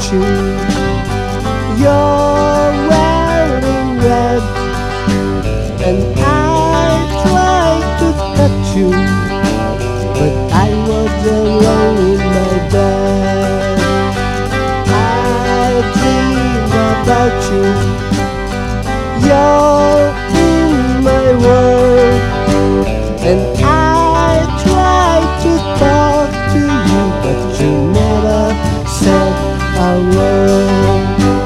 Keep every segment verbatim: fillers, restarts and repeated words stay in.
you. You're wearing red, and I tried to touch you, but I was alone in my bed. I dream about you. You're in my world, and I tried to talk to you, but you never said a word.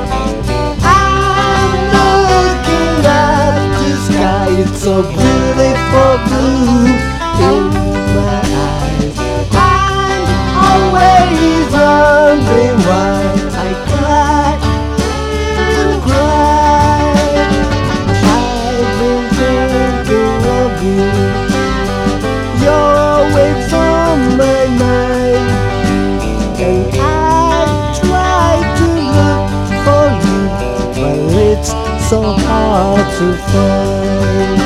I'm looking at the sky, it's so beautiful blue in my eyes. I'm always wondering why I cry and cry. I've been thinking of you. You're always on my mind, and I try to look for you, but it's so hard to find.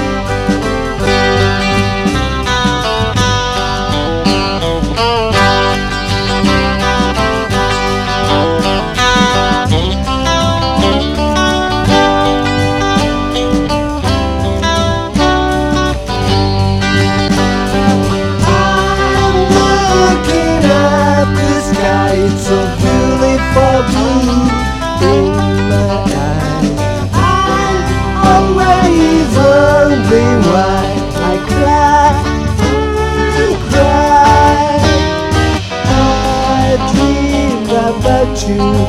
It's so beautiful blue in my eyes. I'm always wondering why I cry and cry. I dream about you.